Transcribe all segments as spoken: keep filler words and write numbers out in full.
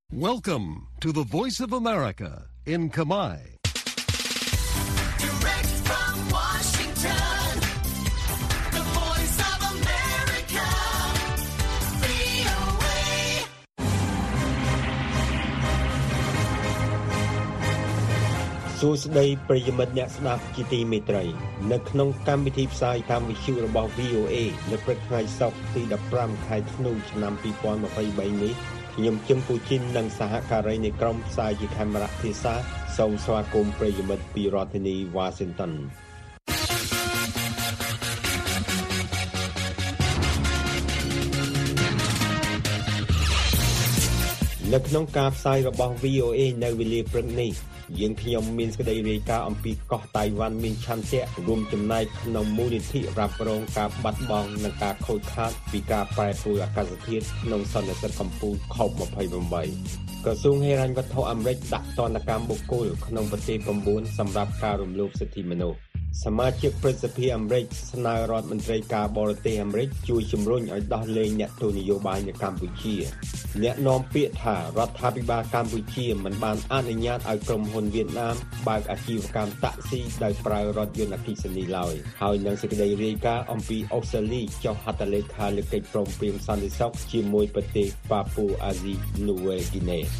Welcome to the Voice of America in Khmer. Direct from Washington, the Voice of America, វី អូ เอសួស្តីប្រិយមិត្តអ្នកស្ដាប់ជាទីមេត្រីនៅក្នុងកម្មវិធីផ្សាយតាមវិទ្យុរបស់ វី អូ เอ នៅព្រឹកថ្ងៃសុក្រទីដប់ប្រាំខែធ្នូឆ្នាំពីរពាន់ម្ភៃបីនេះខ្ញុំជឹមពូជីននិងសហការីនៃក្រុមផ្សាយជាខេមរៈភាសាសូមស្វាគមន៍ប្រិយមិត្តពីរដ្ឋធានី Washington នៅក្នុងការផ្សាយរបស់ វី អូ เอ នៅវេលាព្រឹកនេះយើងខ្ញុំមានសេចក្តីរាយការណ៍អំពីកោះតៃវ៉ាន់មានឆន្ទៈរួមចំណែកក្នុងមូលនិធិរ៉ាប់រងការបាត់បង់និងការខូចខាតពីការប្រែប្រួលអាកាសធាតុក្នុងសន្និសីទកំពូល ខូប ยี่สิบแปด ក្រសួងហិរញ្ញវត្ថុអាមេរិកដាក់ទណ្ឌកម្មបុគ្គលក្នុងប្រទេស 9 សម្រាប់ការរំលោភសិទ្ធិមនុស្សសមាជិកព្រឹទ្ធសភាអាមេរិកស្នើរដ្ឋមន្ត្រីការបរទេសអាមេរិកជួយជំរុញឲ្យដោះលែងអ្នកទោសនយោបាយនៅកម្ពុជាអ្នកនាំពាក្យថារដ្ឋាភិបាលកម្ពុជាមិនបានអនុញ្ញាតឲ្យក្រុមហ៊ុនវៀតណាមបើកអាជីវកម្មតាក់ស៊ីដោយប្រើរថយន្តអគ្គិសនីឡើយហើយនឹងសេចក្តីរាយការណ៍អំពីអូស្ត្រាលីចុះហត្ថលេខាលើកិច្ចព្រមព្រៀងសន្តិសុខជាមួយប្រទេសប៉ាពូអាស៊ីនូវែលហ្គីណេ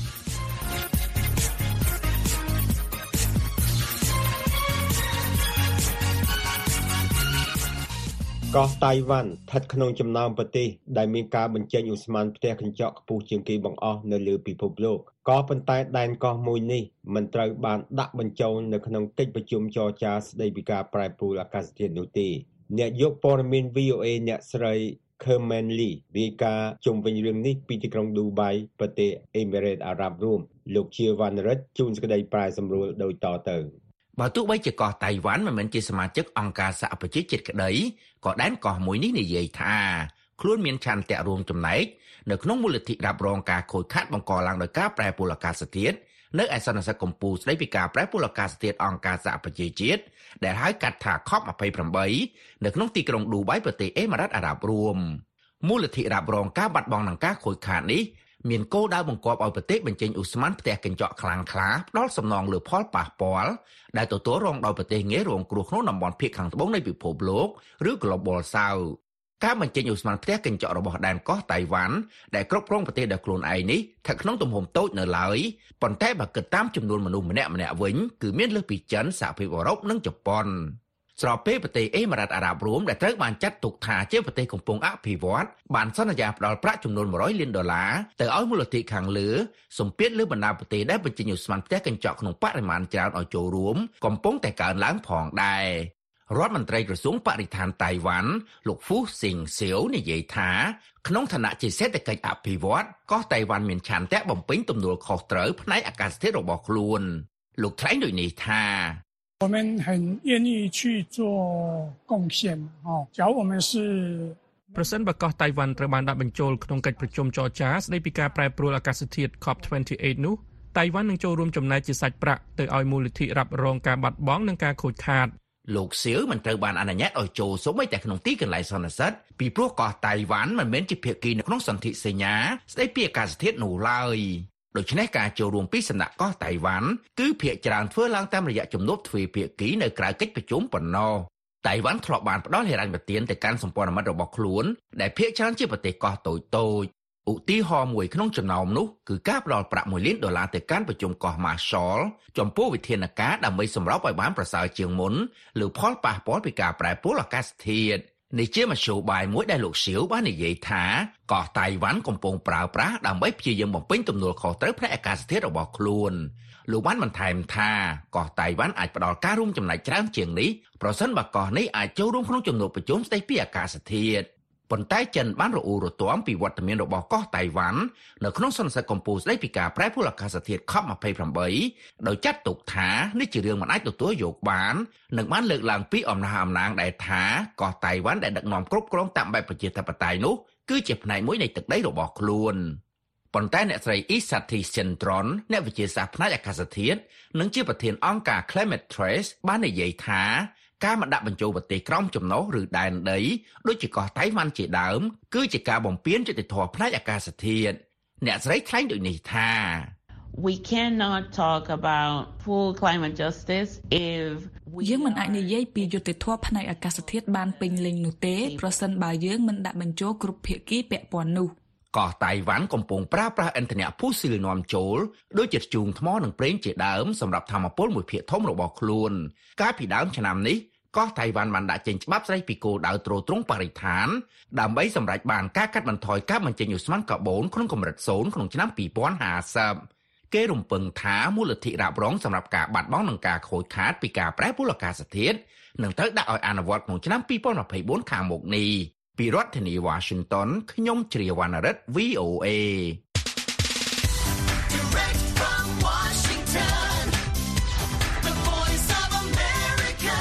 កោះតៃវ៉ាន់ស្ថិតក្នុងចំណោមប្រទេសដែលមានការបញ្ចេញឧស្ម័នផ្ទះកញ្ចក់ខ្ពស់ជាងគេបង្អស់នៅលើពិភពលោកក៏ប៉ុន្តែដែនកោះមួយនេះមិនត្រូវបានដាក់បញ្ចូលនៅក្នុងកិច្ចប្រជុំចរចាស្តីពីការប្រែប្រួលអាកាសធាតុនោះទេអ្នកយកព័ត៌មាន វី អូ เอ អ្នកស្រី Kerman Lee រាយការណ៍ជុំវិញរឿងនេះពីទីក្រុងឌូបៃប្រទេសអេមីរ៉េតអារ៉ាប់រួមលោកជាវណ្ណរិទ្ធជួនសេចក្តីប្រែសម្រួលដូចតទៅបើទោះបីជាកោះតៃវ៉ាន់មិនមែនជាសមាជិកអង្គការសហប្រជាជាតិក្តីក៏ដែនកោះមួយនេះនិយាយថាខ្លួនមានឆន្ទៈរួមចំណែកនៅក្នុងមូលនិធិរ៉ាប់រងការខូចខាតបង្កឡើងដោយការប្រែប្រួលអាកាសធាតុនៅឯសន្និសីទកំពូលស្តីពីការប្រែប្រួលអាកាសធាតុអង្គការសហប្រជាជាតិដែលហៅកាត់ថា ខូប ยี่สิบแปด នៅក្នុងទីក្រុងឌូបៃប្រទេសអេមីរ៉ាតអារ៉ាប់រួមមូលនិធិរ៉ាប់រងការបាត់បង់និងការខូចខាតនេះមានគោលដៅបង្គាប់ឲ្យប្រទេសបញ្ចេញឧស្ម័នផ្ទះកញ្ចក់ខ្លាំងក្លាផ្ដល់សំណងលើផលប៉ះពាល់ដែលទទួលរងដោយប្រទេសងាយរងគ្រោះក្នុងតំបន់ភាគខាងត្បូងនៃពិភពលោកឬ Global South ការបញ្ចេញឧស្ម័នផ្ទះកញ្ចក់របស់ដែនកោះតៃវ៉ាន់ដែលគ្រប់គ្រងប្រទេសដោយខ្លួនឯងនេះស្ថិតក្នុងទំហំតូចនៅឡើយប៉ុន្តែបើគិតតាមចំនួនមនុស្សម្នាក់ម្នាក់វិញគឺមានលើសពីចិនសហភាពអឺរ៉ុបនិងជប៉ុនស្របពេលប្រទេសអេមីរ៉ាតអារ៉ាប់រួមដែលត្រូវបានចាត់ទុកថាជាប្រទេសកំពុងអភិវឌ្ឍបានសន្យាផ្ដល់ប្រាក់ចំនួនមួយរយលានដុល្លារទៅឲ្យមូលនិធិខាងលើសម្ពាធលើបណ្ដាប្រទេសដែលបញ្ចេញឧស្ម័នផ្ទះកញ្ចក់ក្នុងបរិមាណច្រើនឲ្យចូលរួមកំពុងតែកើនឡើងផងដែររដ្ឋមន្ត្រីក្រសួងបរិស្ថានតៃវ៉ាន់លោកហ្វូស៊ីងសៀវនិយាយថាក្នុងឋានៈជាសេដ្ឋកិច្ចអភិវឌ្ឍកោះតៃវ៉ាន់មានឆន្ទៈបំពេញទំនួលខុសត្រូវផ្នែកអាកាសធាតុរបស់ខ្លួនលោកថ្លែងដូចនេះថា我们很愿意去做贡献哦假如我们是ប្រសិនបើកោះតៃវ៉ាន់ត្រូវបានដាក់បញ្ចូលក្នុងកិច្ចប្រជុំចរចាស្តីពីការប្រែប្រួលអាកាសធាតុ ខូប ยี่สิบแปด នោះតៃវ៉ាន់នឹងចូលរួមចំណែកជាសាច់ប្រាក់ទៅឲ្យមូលនិធិរ៉ាប់រងការបាត់បង់និងការខូចខាតលោកសៀវមិនត្រូវបានអនុញ្ញាតឲ្យចូលសូម្បីតែក្នុងទីកន្លែងសន្និសីទពីព្រោះកោះតៃវ៉ាន់មិនមែនជាភាគីនៅក្នុងសន្ធិសញ្ញាស្តីពីអាកាសធាតុនោះឡើយដូច្នេះការចូលរួមពីសំណាក់កោះតៃវ៉ាន់គឺភាគច្រើនធ្វើឡើងតាមរយៈជំនួបទ្វេភាគីនៅក្រៅកិច្ចប្រជុំប៉ុណ្ណោះតៃវ៉ាន់ធ្លាប់បានផ្ដល់ហិរញ្ញប្បទានទៅកាន់សម្ព័ន្ធមិត្តរបស់ខ្លួនដែលភាគច្រើនជាប្រទេសកោះតូចតូចឧទាហរណ៍មួយក្នុងចំណោមនោះគឺការផ្ដល់ប្រាក់មួយលានដុល្លារទៅកាន់ប្រជុំកោះ Marshall ចំពោះវិធានការដើម្បីសម្របឲ្យបានប្រសើរជាងមុនលើផលប៉ះពាល់ពីការប្រែប្រួលអាកាសធាតុនេះជាមធ្យោបាយមួយដែលលោកសៀវបាននិយាយថាកោះតៃវ៉ាន់កំពុងប្រើប្រាស់ដើម្បីព្យាយាមបំពេញទំនួលខុសត្រូវផ្នែកអាកាសធាតុរបស់ខ្លួនលោកបានបន្ថែមថាកោះតៃវ៉ាន់អាចផ្ដល់ការរួមចំណែកច្រើនជាងនេះប្រសិនបើកោះនេះអាចចូលរួមក្នុងជំនួបប្រជុំស្តីពីអាកាសធាតុប៉ុន្តែចិនបានរអ៊ូរទាំពីវត្តមានរបស់កោះតៃវ៉ាន់នៅក្នុងសន្និសីទកំពូលស្តីពីការប្រែប្រួលអាកាសធាតុ ខូប ยี่สิบแปด ដោយចាត់ទុកថានេះជារឿងមិនអាចទទួលយកបាននិងបានលើកឡើងពីអំណះអំណាងដែលថាកោះតៃវ៉ាន់ដែលដឹកនាំគ្រប់គ្រងតាមបែបប្រជាធិបតេយ្យនោះគឺជាផ្នែកមួយនៃទឹកដីរបស់ខ្លួនប៉ុន្តែអ្នកស្រី Isati Centron អ្នកវិទ្យាសាស្ត្រផ្នែកអាកាសធាតុនិងជាប្រធានអង្គការ Climate Trace បាននិយាយថាការមិនដាក់បញ្ចូលប្រទេសក្រោមចំណុះឬដែនដីដូចជាកោះតៃវ៉ាន់ជាដើមគឺជាការបំពានយុត្តិធម៌ផ្នែកអាកាសធាតុអ្នកស្រីថ្លែងដូចនេះថា We cannot talk about full climate justice if យើងមិនអាចនិយាយពីយុត្តិធម៌ផ្នែកអាកាសធាតុបានពេញលេញនោះទេប្រសិនបើយើងមិនដាក់បញ្ចូលគ្រប់ភាគីពាក់ព័ន្ធនោះកោះតៃវ៉ាន់កំពុងប្រើប្រាស់ឥន្ធនៈហ្វូស៊ីលនាំចូលដូចជាធ្យូងថ្មនិងប្រេងជាដើមសម្រាប់ថាមពលមួយភាគធំរបស់ខ្លួនកាលពីដើមឆ្នាំនេះកោះតៃវ៉ាន់បានដាក់ចេញច្បាប់ស្តីពីគោលដៅទ្រទ្រង់បរិស្ថានដើម្បីសម្រេចបានការកាត់បន្ថយការបញ្ចេញឧស្ម័នកាបូនក្នុងកម្រិតសូន្យក្នុងឆ្នាំពីរពាន់ហាសិបគេរំពឹងថាមូលធិរ៉ាប់រងសម្រាប់ការបាត់បង់និងការខូចខាតពីការប្រែប្រួលអាកាសធាតុនឹងត្រូវដាក់ឲ្យអនុវត្តក្នុងឆ្នាំពីរពាន់ยี่สิบสี่ខាងមុខនេះពីរដ្ឋធានី Washington ខ្ញុំជ្រាវវណ្ណរិទ្ធ V O A Direct from Washington, the voice of America,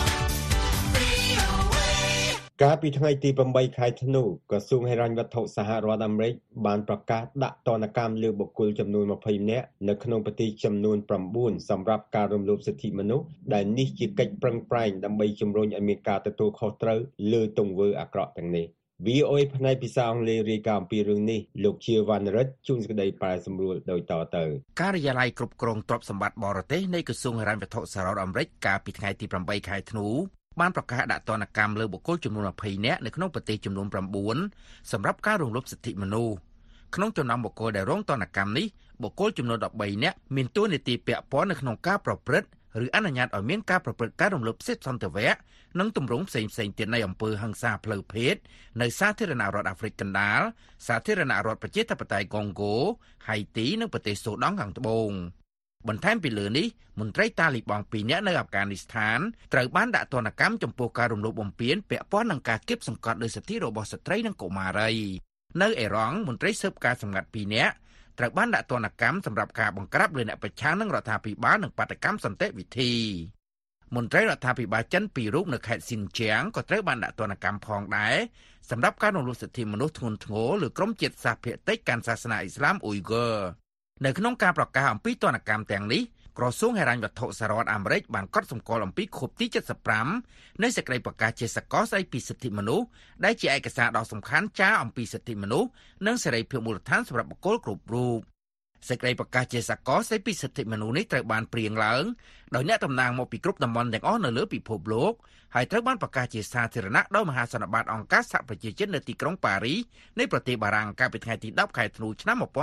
V O A. កាលពីថ្ងៃទីeightខែធ្នូក្រសួងហិរញ្ញវត្ថុសហរដ្ឋអាមេរិកបានប្រកាសដាក់ទណ្ឌកម្មលើបុគ្គលចំនួនtwentyនាក់នៅក្នុងប្រទេសចំនួនnineសម្រាប់ការរំលោភសិទ្ធិមនុស្សដែលនេះជាកិច្ចប្រឹងប្រែងដើម្បីជំរុញឲ្យមានការទទួលខុសត្រូវលើទង្វើអាក្រក់ទាំងនេះ V O A ផ្នែកភាសាអង់គ្លេសរាយការណ៍អំពីរឿងនេះលោកជាវណ្ណរិទ្ធជួនសេចក្តីប្រែសម្រួលដោយតទៅការិយាល័យគ្រប់គ្រងទ្រព្យសម្បត្តិបរទេសនៃក្រសួងហិរញ្ញវត្ថុសហរដ្ឋអាមេរិកកាលពីថ្ងៃទីeightខែធ្នូបានប្រកាសដាក់ទណ្ឌកម្មលើបុគ្គលចំនួនtwentyនាក់នៅក្នុងប្រទេសចំនួនnineសម្រាប់ការរំលោភសិទ្ធិមនុស្សក្នុងចំណោមបុគ្គលដែលរងទណ្ឌកម្មនេះបុគ្គលចំនួនthirteenនាក់មានតួនាទីពាក់ព័ន្ធនៅក្នុងការប្រព្រឹត្តឬអនុញ្ញាតឲ្យមានការប្រព្រឹត្តការរំលោភសិទ្ធិសន្តិវៈនិងទម្រង់ផ្សេងៗទៀតនៃអំពើហិង្សាផ្លូវភេទនៅសាធារណរដ្ឋអាហ្វ្រិកកណ្ដាលសាធារណរដ្ឋប្រជាធិបតេយ្យកុងហ្គោហៃទីនិងប្រទេសសូដានខាងត្បូងបន្ថែមពីលើនេះមន្ត្រីតាលីបង់twoនាក់នៅអាហ្វហ្គានីស្ថានត្រូវបានដាក់ទណ្ឌកម្មចំពោះការរំលោភបំពានពាក់ព័ន្ធនឹងការគៀបសង្កត់លើសិទ្ធិរបស់ស្ត្រីនិងកុមារីនៅអេរ៉ង់មន្ត្រីស៊ើបការសម្ងាត់twoនាក់ត្រូវបានដាក់ទណ្ឌកម្មសម្រាប់ការបង្ក្រាបលើអ្នកប្រឆាំងនឹងរដ្ឋាភិបាលនិងបាតកម្មសន្តិវិធីមន្ត្រីរដ្ឋាភិបាលចិនពីររូបនៅខេត្តស៊ីនជាងក៏ត្រូវបានដាក់ទណ្ឌកម្មផងដែរសម្រាប់ការរំលោភសិទ្ធិមនុស្សធ្ងន់ធ្ងរលើក្រុមជាតិសាសន៍ភាគតិចកាន់សាសនាអ៊ីស្លាមអ៊ុយហ្គើនៅក្នុងការប្រកាសអំពីទណ្ឌកម្មទាំងនេះក្រសួងហិរញ្ញវត្ថុសហរដ្ឋអាមេរិកបានកត់សម្គាល់អំពីខួបទីseventy-fiveនៃសេចក្តីប្រកាសជាសកលស្តីពីសិទ្ធិមនុស្សដែលជាឯកសារដ៏សំខាន់ចារអំពីសិទ្ធិមនុស្សនិងសេរីភាពមូលដ្ឋានសម្រាប់បុគ្គលគ្រប់រូបសេចក្តីប្រកាសជាសកលស្តីពីសិទ្ធិមនុស្សនេះត្រូវបានព្រៀងឡើងដោយអ្នកតំណាងមកពីគ្រប់តំបន់ទាំងអស់នៅលើពិភពលោកហើយត្រូវបានប្រកាសជាសាធារណៈដោយមហាសន្និបាតអង្គការសហប្រជាជាតិនៅទីក្រុងប៉ារីសនៃប្រទេសបារាំងកាលពីថ្ងៃទីtenខែធ្នូឆ្នាំnineteen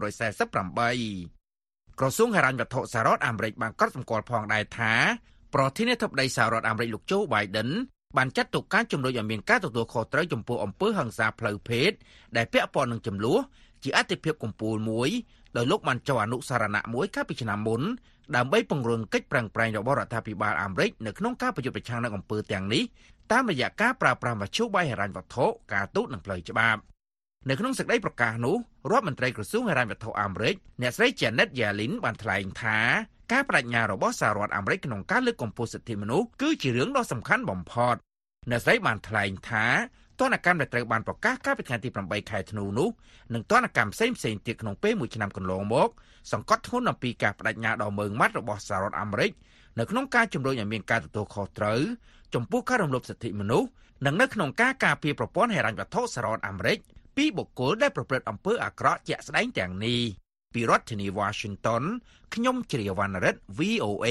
forty-eightក្រសួងហិរញ្ញវត្ថុសហរដ្ឋអាមេរិកបានកត់សម្គាល់ផងដែរថាប្រធានាធិបតីសហរដ្ឋអាមេរិកលោកโจ Biden បានចាត់ទុកការជំរុញឲ្យមានការទទួលខុសត្រូវចំពោះអំពើហិង្សាផ្លូវភេទដែលពាក់ព័ន្ធនឹងចំនួនជាអតិភិបកំពូលមួយដោយលោកបានចុះអនុសារណៈមួយកាលពីឆ្នាំមុនដើម្បីពង្រឹងកិច្ចប្រឹងប្រែងរបស់រដ្ឋាភិបាលអាមេរិកនៅក្នុងការប្រយុទ្ធប្រឆាំងនឹងអំពើទាំងនេះតាមរយៈការប្រើប្រាស់មធ្យោបាយហិរញ្ញវត្ថុការទូតនិងផ្លូវច្បាប់នៅក្នុងសេចក្តីប្រកាសនោះរដ្ឋមន្ត្រីក្រសួងហិរញ្ញវត្ថុអាមេរិកអ្នកស្រី Janet Yellen បានថ្លែងថាការបដិញ្ញារបស់សហរដ្ឋអាមេរិកក្នុងការលើកកម្ពស់សិទ្ធិមនុស្សគឺជារឿងដ៏សំខាន់បំផុតអ្នកស្រីបានថ្លែងថាទណ្ឌកម្មដែលត្រូវបានប្រកាសកាលពីថ្ងៃទីeightខែធ្នូនោះនិងទណ្ឌកម្មផ្សេងៗទៀតក្នុងពេលមួយឆ្នាំកន្លងមកសង្កត់ធ្ងន់អំពីការបដិញ្ញាដ៏ម៉ឺងម៉ាត់របស់សហរដ្ឋអាមេរិកនៅក្នុងការជំរុញឲ្យមានការទទួលខុសត្រូវចំពោះការរំលោភសិទ្ធិមនុស្សនិងនៅក្នុងការការពារប្រព័ន្ធហិរញ្ញវត្ថុសហរដ្ឋអាមេរិកពីបុគ្គលដែលប្រព្រឹត្តអំពើអាក្រក់ជាក់ស្ដែងទាំងនេះពីរដ្ឋធានី Washington ខ្ញុំជ្រាវវណ្ណរិទ្ធ V O A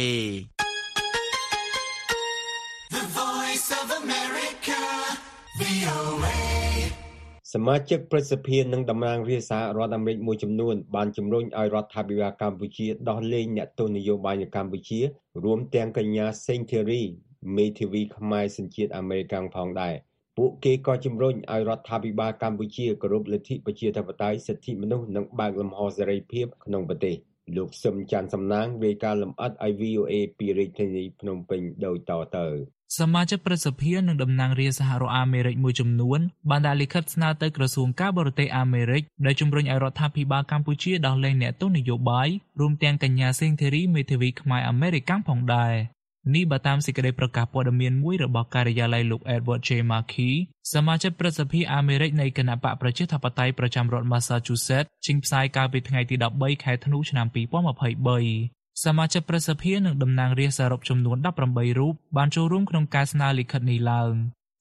The voice of America, V O A. សមាជិកព្រឹទ្ធសភានិងតំណាងរាស្ត្រសហរដ្ឋអាមេរិកមួយចំនួនបានជំរុញឲ្យរដ្ឋាភិបាលកម្ពុជាដោះលែងអ្នកទោសនយោបាយនៅកម្ពុជារួមទាំងកញ្ញាសេងធីរីមេធាវីខ្មែរសញ្ជាតិអាមេរិកផងដែរពួកគេក៏ជំរុញឲ្យរដ្ឋាភិបាលកម្ពុជាគោរពលទ្ធិប្រជាធិបតេយ្យសិទ្ធិមនុស្សនិងបើកលំហសេរីភាពក្នុងប្រទេសលោកសឹមច័ន្ទសំណាងរាយការណ៍លម្អិតឲ្យ V O A ពីរាជធានីភ្នំពេញដូចតទៅសមាជិកព្រឹទ្ធសភានិងតំណាងរាស្ត្រសហរដ្ឋអាមេរិកមួយចំនួនបានដាក់លិខិតស្នើទៅក្រសួងការបរទេសអាមេរិកដែលជំរុញឲ្យរដ្ឋាភិបាលកម្ពុជាដោះលែងអ្នកទោសនយោបាយរួមទាំងកញ្ញាសេងធីរីមេធាវីខ្មែរអាមេរិកផងដែរនេះបើតាមសេចក្តីប្រកាសព័ត៌មានមួយរបស់ការិយាល័យលោក Edward J. Markey សមាជិកព្រឹទ្ធសភាអាមេរិកនៃគណៈបកប្រជាធិបតេយ្យប្រចាំរដ្ឋ Massachusetts ចេញផ្សាយកាលពីថ្ងៃទីthirteenខែធ្នូឆ្នាំtwenty twenty-threeសមាជិកព្រឹទ្ធសភានិងតំណាងរាស្ត្រសរុបចំនួនeighteenរូបបានចូលរួមក្នុងការស្នើលិខិតនេះឡើង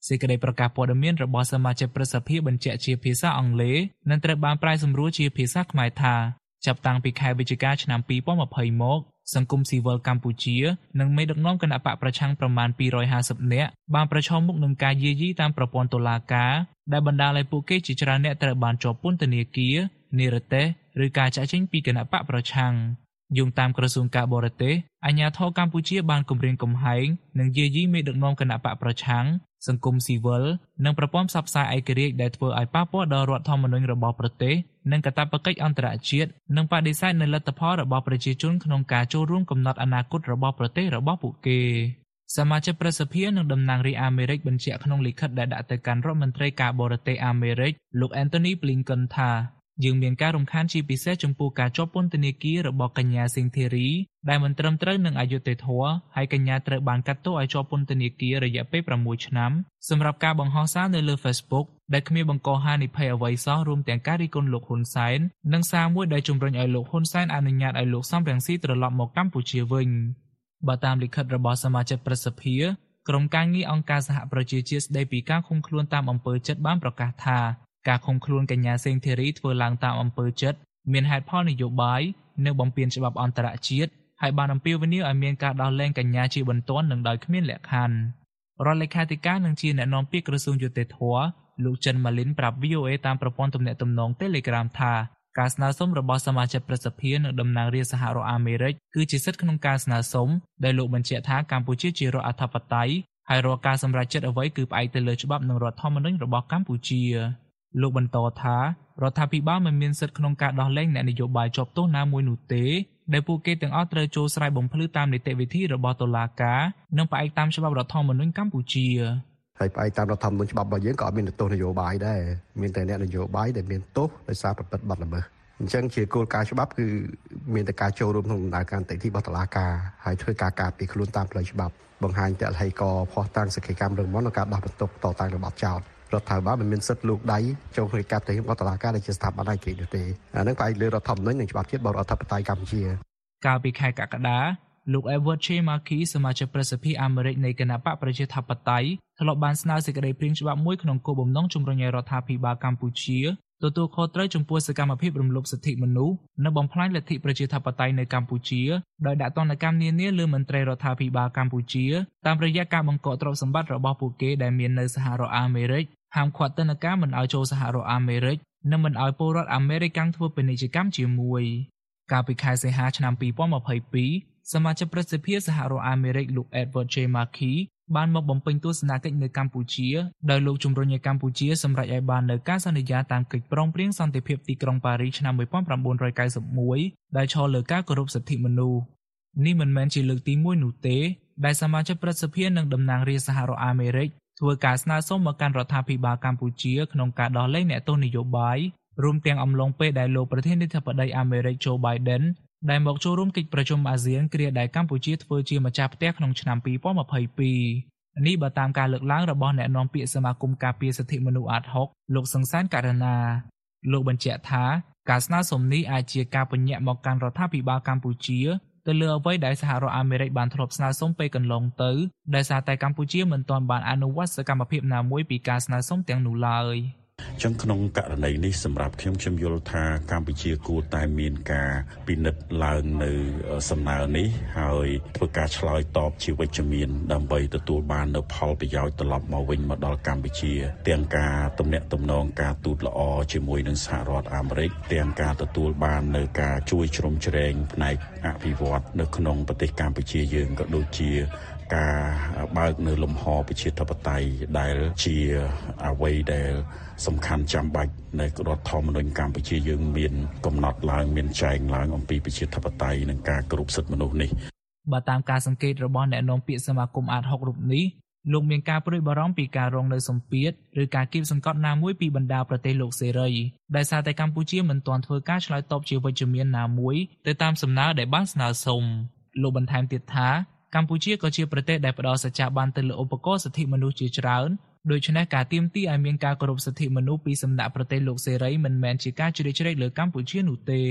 សេចក្តីប្រកាសព័ត៌មានរបស់សមាជិកព្រឹទ្ធសភាបញ្ជាក់ជាភាសាអង់គ្លេសនិងត្រូវបានប្រែសម្រួលជាភាសាខ្មែរថាចាប់តាំងពីខែវិច្ឆិកាឆ្នាំពីរពាន់ម្ភៃមកសង្គមស៊ីវិលកម្ពុជានិងមេដឹកនាំគណបកប្រឆាំងប្រមាណពីររយហាសិបនាក់បានប្រឈមមុខនឹងការយាយីតាមប្រព័ន្ធតុលាការដែលបណ្ដាលឲ្យពួកគេជាច្រើនអ្នកត្រូវបានជាប់ពន្ធនាគារនិរទេសឬការចាក់ចេញពីគណបកប្រឆាំងយោងតាមក្រសួងការបរទេសអាជ្ញាធរកម្ពុជាបានគម្រាមកំហែងនិងយាយីមេដឹកនាំគណបកប្រឆាំងសង្គមស៊ីវិលនិងប្រព័ន្ធផ្សព្វផ្សាយឯករាជ្យដែលធ្វើឲ្យប៉ះពាល់ដល់រដ្ឋធម្មនុញ្ញរបស់ប្រទេសនិងកាតព្វកិច្ចអន្តរជាតិនិងបដិសេធនូវលទ្ធផលរបស់ប្រជាជនក្នុងការចូលរួមកំណត់អនាគតរបស់ប្រទេសរបស់ពួកគេសមាជិកប្រសិទ្ធិនិងតំណាងរាស្ត្រអាមេរិកបញ្ជាក់ក្នុងលិខិតដែលដាក់ទៅកាន់រដ្ឋមន្ត្រីការបរទេសអាមេរិកលោក Anthony Blinken ថាយើងមានការរំខានជាពិសេសចំពោះការជាប់ពន្ធនាគាររបស់កញ្ញាស៊ីងធីរីដែលមិនត្រឹមត្រូវនឹងអយុត្តិធម៌ហើយកញ្ញាត្រូវបានកាត់ទោសឲ្យជាប់ពន្ធនាគាររយៈពេលប្រាំមួយឆ្នាំសម្រាប់ការបង្ហោះសារនៅលើ Facebook ដែលគ្មានបង្កហានិភ័យអ្វីសោះរួមទាំងការរិះគន់លោកហ៊ុនសែននិងសារមួយដែលជំរុញឲ្យលោកហ៊ុនសែនអនុញ្ញាតឲ្យលោកសំរងស៊ីត្រឡប់មកកម្ពុជាវិញបើតាមលិខិតរបស់សមាជិកព្រឹទ្ធសភាក្រុមការងារអង្គការសហប្រជាជាតិស្តីពីការឃុំខ្លួនតាមអំពើចិត្តបានប្រកាសថាការឃុំខ្លួនកញ្ញាសេងធីរីធ្វើឡើងតាមអំពើចិត្តមានហេតុផលនយោបាយនិងបំពានច្បាប់អន្តរជាតិហើយបានអំពាវនាវឲ្យមានការដោះលែងកញ្ញាជាបន្ទាន់និងដោយគ្មានលក្ខខណ្ឌរដ្ឋលេខាធិការនិងជាអ្នកនាំពាក្យក្រសួងយុតិធធម៌លោកចិនម៉ាលីនប្រាប់ វី អូ អេ តាមប្រព័ន្ធទំនាក់ទំនង Telegram ថាការស្នើសុំរបស់សមាជិកព្រឹទ្ធសភានិងតំណាងរាស្ត្រសហរដ្ឋអាមេរិកគឺជាសិទ្ធិក្នុងការស្នើសុំដែលលោកបញ្ជាក់ថាកម្ពុជាជារដ្ឋអធិបតេយ្យហើយរាល់ការសម្រេចចិត្តអ្វីគឺផ្អែកទៅលើច្បាប់និងរដ្ឋធម្មនុញ្ញរបស់កម្ពុជាលោកបន្តថារដ្ឋាភិបាលមិនមានសិទ្ធិក្នុងការដោះលែងអ្នកនយោបាយជាប់ទោសណាមួយនោះទេដែលពួកគេទាំងអស់ត្រូវចូលស្រ័យបំភ្លឺតាមនីតិវិធីរបស់តុលាការនិងផ្អែកតាមច្បាប់រដ្ឋធម្មនុញ្ញកម្ពុជាហើយផ្អែកតាមរដ្ឋធម្មនុញ្ញច្បាប់របស់យើងក៏អត់មានទោសនយោបាយដែរមានតែអ្នកនយោបាយដែលមានទោសដោយសារប្រព្រឹត្តបទល្មើសអញ្ចឹងជាគោលការណ៍ច្បាប់គឺមានតែការចូលរួមក្នុងដំណើរការនីតិវិធីរបស់តុលាការហើយធ្វើការការពារខ្លួនតាមផ្លូវច្បាប់បង្ហាញតលហេកផុសតាំងសកម្មកម្មរឹងមាំក្នុងការដោះបន្ទុកតតាំងរបស់ចោតរដ្ឋាភិបាលមិនមានសិទ្ធិលូកដៃចូលក្នុងការទៅរបស់តុលាការដែលជាស្ថាប័នឯករាជ្យនោះទេអានឹងផ្អែកលើរដ្ឋធម្មនុញ្ញនិងច្បាប់ជាតិរបស់រដ្ឋាភិបាលកម្ពុជាកាលពីខែកក្កដាលោក Edward J. Markey សមាជិកប្រសិទ្ធិអាមេរិកនៃគណបកប្រជាធិបតេយ្យធ្លាប់បានស្នើសេចក្តីព្រាងច្បាប់មួយក្នុងគោលបំណងជំរុញឲ្យរដ្ឋាភិបាលកម្ពុជាទទួលខុសត្រូវចំពោះសកម្មភាពរំលោភសិទ្ធិមនុស្សនិងបំផ្លាញលទ្ធិប្រជាធិបតេយ្យនៅកម្ពុជាដោយដាក់ទណ្ឌកម្មនានាលើមន្ត្រីរដ្ឋាភិបាលកម្ពុជាតាមរយៈការបង្កកទ្រព្យសម្បត្តិរបស់ពួកគេដែលមាននៅសហរដ្ឋអាមេរិកហាមឃាត់ទណ្ឌកម្មមិនឲ្យចូលសហរដ្ឋអាមេរិកនិងមិនឲ្យពលរដ្ឋអាមេរិកកាំងធ្វើពាណិជ្ជកម្មជាមួយកាលពីខែសីហាឆ្នាំពីរពាន់ម្ភៃពីរសមាជិកព្រឹទ្ធសភាសហរដ្ឋអាមេរិកលោក Edward J. Markey បានមកបំពេញទស្សនកិច្ចនៅកម្ពុជាដោយលោកជំរុញឲ្យកម្ពុជាសម្រេចឲ្យបាននូវការសន្យាតាមកិច្ចព្រមព្រៀងសន្តិភាពទីក្រុងប៉ារីសឆ្នាំ១៩៩១ដែលឈលលើការគោរពសិទ្ធិមនុស្សនេះមិនមែនជាលើកទីមួយនោះទេដែលសមាជិកព្រឹទ្ធសភានិងតំណាងរាស្ត្រសហរដ្ឋអាមេរិកធ្វើការស្នើសុំមកកាន់រដ្ឋាភិបាលកម្ពុជាក្នុងការដោះលែងអ្នកទោសនយោបាយរួមទាំងអំឡុងពេលដែលលោកប្រធានាធិបតីអាមេរិក Joe Biden ដែលមកចូលរួមកិច្ចប្រជុំអាស៊ានគ្រាដែលកម្ពុជាធ្វើជាម្ចាស់ផ្ទះក្នុងឆ្នាំពីរពាន់ម្ភៃពីរនេះបើតាមការលើកឡើងរបស់អ្នកនាំពាក្យសមាគមការពារសិទ្ធិមនុស្សអាត ហុក លោកសង្សានករណាលោកបញ្ជាក់ថាការស្នើសុំនេះអាចជាការបញ្ញត្តិមកកាន់រដ្ឋាភិបាលកម្ពុជាទៅលើអ្វីដែលសហរដ្ឋអាមេរិកបានធ្លាប់ស្នើសុំពេលកន្លងទៅដោយសារតែកម្ពុជាមិនទាន់បានអនុវត្តសកម្មភាពណាមួយពីការស្នើសុំទាំងនោះឡើយចឹងក្នុងករណីនេះសម្រាប់ខ្ញុំខ្ញុំយល់ថាកម្ពុជាគួរតែមានការពិនិត្យឡើងនៅសំណើនេះហើយធ្វើការឆ្លើយតបជាវិជ្ជមានដើម្បីទទួលបាននូវផលប្រយោជន៍ត្រឡប់មកវិញមកដល់កម្ពុជាទាំងការទំនាក់ទំនងការទូតល្អជាមួយនឹងសហរដ្ឋអាមេរិកទាំងការទទួលបាននូវការជួយជ្រោមជ្រែងផ្នែកអភិវឌ្ឍនៅក្នុងប្រទេសកម្ពុជាយើងក៏ដូចជាការបើកនៅលំហប្រជាធិបតេយ្យដែលជាអ្វីដែលសំខាន់ចាំបាច់នៃរដ្ឋធម្មនុញ្ញកម្ពុជាយើងមានកំណត់ឡើងមានចែងឡើងអំពីប្រជាធិបតេយ្យនិងការគោរពសិទ្ធិមនុស្សនេះបើតាមការសង្កេតរបស់អ្នកនាំពាក្យសមាគមអាត ហុក រូបនេះលោកមានការព្រួយបារម្ភពីការរងនៅសម្ពាធឬការគៀបសង្កត់ណាមួយពីបណ្ដាប្រទេសលោកសេរីដែលសារតែកម្ពុជាមិនទាន់ធ្វើការឆ្លើយតបជាវិជ្ជមានណាមួយទៅតាមសំណើដែលបានស្នើសុំលោកបន្ថែមទៀតថាកម្ពុជាក៏ជាប្រទេសដែលផ្ដល់សច្ចាប័នទៅលើឧបករណ៍សិទ្ធិមនុស្សជាច្រើនដូច្នេះការទាមទារឲ្យមានការគោរពសិទ្ធិមនុស្សពីសំណាក់ប្រទេសលោកសេរីមិនមែនជាការជ្រៀតជ្រែកលើកម្ពុជានោះទេ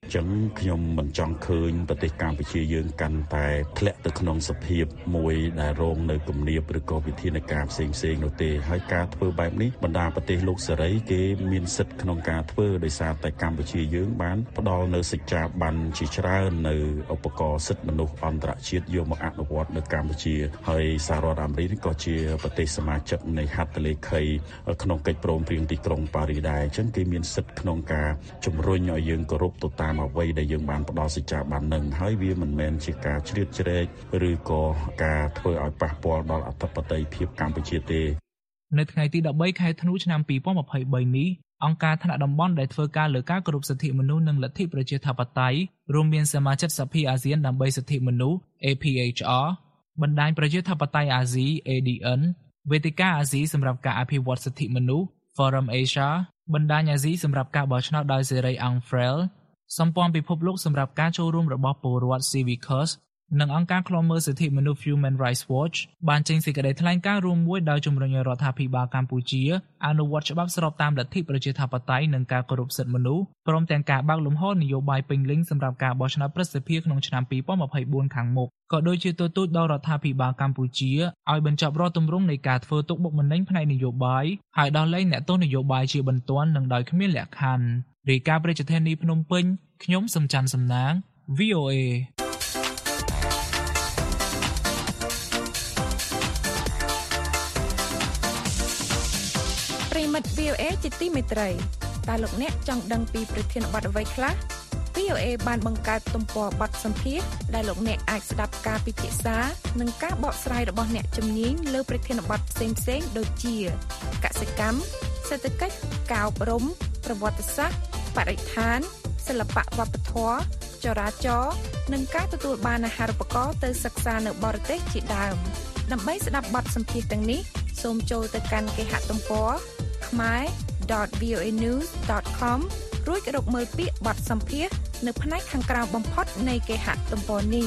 ចឹងខ្ញុំមិនចង់ឃើញប្រទេសកម្ពុជាយើងកាន់តែធ្លាក់ទៅក្នុងសភាពមួយដែលរងនៅគំនាបឬក៏វិធានការផ្សេងផ្សេងនោះទេហើយការធ្វើបែបនេះបណ្ដាប្រទេសលោកសេរីគេមានសិទ្ធិក្នុងការធ្វើដោយសារតែកម្ពុជាយើងបានផ្ដល់នៅសច្ចាប័នជាច្រើននៅឧបករណ៍សិទ្ធិមនុស្សអន្តរជាតិយកមកអនុវត្តនៅកម្ពុជាហើយសហរដ្ឋអាមេរិកក៏ជាប្រទេសសមាជិកនៃហត្ថលេខីក្នុងកិច្ចព្រមព្រៀងទីក្រុងប៉ារីសដែរអញ្ចឹងគេមានសិទ្ធិក្នុងការជំរុញឲ្យយើងគោរពទៅតាមអ្វីដែលយើងបានផ្ដល់សច្ចាប័ននឹងហើយវាមិនមែនជាការជ្រៀតជ្រែកឬក៏ការធ្វើឲ្យប៉ះពាល់ដល់អធិបតេយ្យភាពកម្ពុជាទេនៅថ្ងៃទីដប់បីខែធ្នូឆ្នាំពីរពាន់ម្ភៃបីនេះអង្គការថ្នាក់តំបន់ដែលធ្វើការលើការគោរពសិទ្ធិមនុស្សនិងលទ្ធិប្រជាធិបតេយ្យរួមមានសមាជិកសភាអាស៊ានដើម្បីសិទ្ធិមនុស្ស A P H R បណ្ដាញប្រជាធិបតេយ្យអាស៊ី A D N វេទិកាអាស៊ីសម្រាប់ការអភិវឌ្ឍសិទ្ធិមនុស្ស Forum Asia បណ្ដាញអាស៊ីសម្រាប់ការបោះឆ្នោតដោយសេរី Angfrel សម្ព័ន្ធពិភពលោកសម្រាប់ការចូលរួមរបស់ពលរដ្ឋ Civicus និងអង្គការឃ្លាំមើលសិទ្ធិមនុស្ស Human Rights Watch បានចេញសេចក្តីថ្លែងការណ៍រួមមួយដោយជំរុញឲ្យរដ្ឋាភិបាលកម្ពុជាអនុវត្តច្បាប់ស្របតាមលទ្ធិប្រជាធិបតេយ្យនិងការគោរពសិទ្ធិមនុស្សព្រមទាំងការបើកលំហនយោបាយពេញលេញសម្រាប់ការបោះឆ្នោតប្រសិទ្ធភាពក្នុងឆ្នាំពីរពាន់ម្ភៃបួនខាងមុខក៏ដូចជាទទូចដល់រដ្ឋាភិបាលកម្ពុជាឲ្យបញ្ចប់រាល់ទម្រង់នៃការធ្វើទុកបុកម្នេញផ្នែកនយោបាយហើយដោះលែងអ្នកទោសនយោបាយជាបន្ទាន់និងដោយគ្មានលក្ខខណ្ឌរាយការណ៍ប្រជាធានីភ្នំពេញខ្ញុំសំច័ន្ទសំណាង V O A V O A ជាទីមេត្រីតើលោកអ្នកចង់ដឹងពីប្រធានបទអ្វីខ្លះ V O A បានបង្កើតទំព័របទសម្ភាសន៍ដែលលោកអ្នកអាចស្ដាប់ការពិភាក្សានិងការបកស្រាយរបស់អ្នកជំនាញលើប្រធានបទផ្សេងៗដូចជាកសិកម្មសេដ្ឋកិច្ចការអប់រំប្រវត្តិសាស្ត្របរិស្ថានសិល្បៈវប្បធម៌ចរាចរណ៍និងការទទួលបានអាហារូបករណ៍ទៅសិក្សានៅបរទេសជាដើមដើម្បីស្ដាប់បទសម្ភាសន៍ទាំងនេះសូមចូលទៅកាន់គេហទំព័រខ្មែរ dot v o a news dot com រួចរកមើលពាក្យបទសម្ភាសន៍នៅផ្នែកខាងក្រោមបំផុតនៃគេហទំព័រនេះ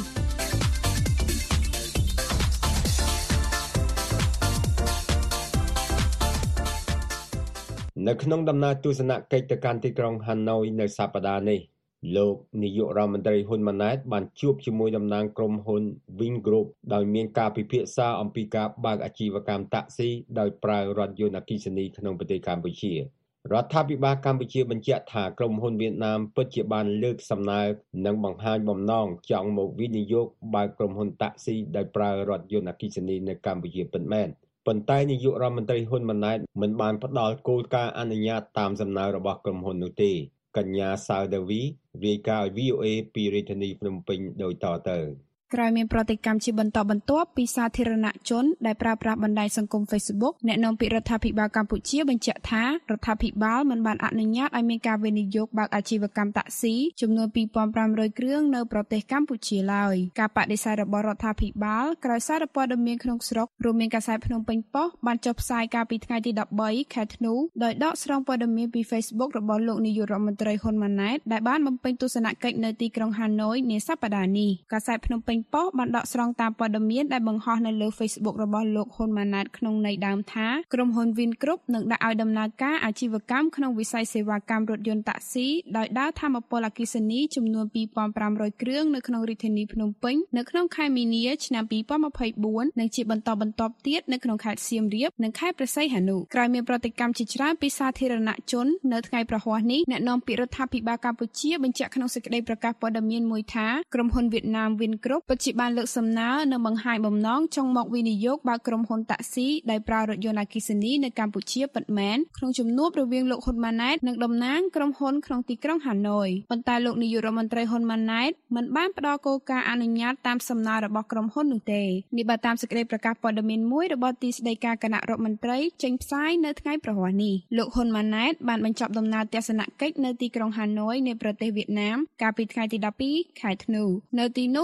នៅក្នុងដំណើរទស្សនកិច្ចទៅកាន់ទីក្រុងហាណូយនៅសប្តាហ៍នេះលោកនាយករដ្ឋមន្ត្រីហ៊ុនម៉ាណែតបានជួបជាមួយតំណាងក្រុមហ៊ុន Wing Group ដោយមានការពិភាក្សាអំពីការបើកអាជីវកម្មតាក់ស៊ីដោយប្រើរថយន្តអគ្គិសនីក្នុងប្រទេសកម្ពុជារដ្ឋាភិបាលកម្ពុជាបញ្ជាក់ថាក្រុមហ៊ុនវៀតណាមពិតជាបានលើកសំណើនិងបង្ហាញបំណងចង់មកវិនិយោគបើកក្រុមហ៊ុនតាក់ស៊ីដោយប្រើរថយន្តអគ្គិសនីនៅកម្ពុជាពិតមែនប៉ុន្តែនាយករដ្ឋមន្ត្រីហ៊ុនម៉ាណែតមិនបានផ្ដល់គោលការណ៍អនុញ្ញាតតាមសំណើរបស់ក្រុមហ៊ុននោះទេកញ្ញាសាវដាវីរាយការណ៍ឲ្យ V O A ពីរាជធានីភ្នំពេញដូចតទៅក្រោយមានប្រតិកម្មជាបន្តបន្ទាប់ពីសាធារណជនដែលប្រើប្រាស់បណ្ដាញសង្គម Facebook អ្នកនាំពាក្យរដ្ឋាភិបាលកម្ពុជាបញ្ជាក់ថារដ្ឋាភិបាលមិនបានអនុញ្ញាតឲ្យមានការវិនិយោគបើកអាជីវកម្មតាក់ស៊ីចំនួន ពីរពាន់ប្រាំរយ គ្រឿងនៅប្រទេសកម្ពុជាឡើយការបដិសេធរបស់រដ្ឋាភិបាលក្រោយសារព័ត៌មានក្នុងស្រុករួមមានកាសែតភ្នំពេញប៉ុស្តិ៍បានចុះផ្សាយកាលពីថ្ងៃទីដប់បីខែធ្នូដោយដកស្រង់ព័ត៌មានពី Facebook របស់លោកនាយករដ្ឋមន្ត្រីហ៊ុនម៉ាណែតដែលបានបំពេញទស្សនកិច្ចនៅទីក្រុងហាណូយនាសប្តាហ៍នេះកាសែតភ្នំពេញប៉ុស្តិ៍បានដកស្រង់តាមព័ត៌មានដែលបង្ហោះនៅលើ Facebook របស់លោកហ៊ុនម៉ាណែតក្នុងន័យដើមថាក្រុមហ៊ុន Wing Group នឹងដាក់ឲ្យដំណើរការអាជីវកម្មក្នុងវិស័យសេវាកម្មរថយន្តតាក់ស៊ីដោយដើរថាមពលអគ្គិសនីចំនួន ពីរពាន់ប្រាំរយ គ្រឿងនៅក្នុងរាជធានីភ្នំពេញនៅក្នុងខែមីនាឆ្នាំពីរពាន់ម្ភៃបួននិងជាបន្តបន្ទាប់ទៀតនៅក្នុងខេត្តសៀមរាបនិងខេត្តព្រះសីហនុក្រោយមានប្រតិកម្មជាច្រើនពីសាធារណជននៅថ្ងៃប្រហ័សនេះអ្នកនាំពាក្យរដ្ឋាភិបាលកម្ពុជាបញ្ជាក់ក្នុងសេចក្តីប្រកាសព័ត៌មានមួយថាក្រុមហ៊ុនវៀតណាម Wing Group ពិតជាបានលើកសំណើនិងបង្ហាញបំណងចង់មកវិនិយោគបើកក្រុមហ៊ុនតាក់ស៊ីដោយប្រើរថយន្តអគ្គិសនីនៅកម្ពុជាពិតមែនក្នុងជំនួបរវាងលោកហ៊ុនម៉ាណែតនិងតំណាងក្រុមហ៊ុនក្នុងទីក្រុងហាណូយប៉ុន្តែលោកនាយករដ្ឋមន្ត្រីហ៊ុនម៉ាណែតមិនបានផ្ដល់គោលការណ៍អនុញ្ញាតតាមសំណើរបស់ក្រុមហ៊ុននោះទេនេះបើតាមសេចក្តីប្រកាសព័ត៌មានមួយរបស់ទីស្តីការគណៈរដ្ឋមន្ត្រីចេញផ្សាយនៅថ្ងៃប្រហ័សនេះលោកហ៊ុនម៉ាណែតបានបញ្ចប់ដំណើរទស្សនកិច្ចនៅទីក្រុងហាណូយនៃប្រទេសវៀតណាមកាលពីថ្ងៃទីដប់ពីរខែធ្នូនៅទីនោះលោកបាន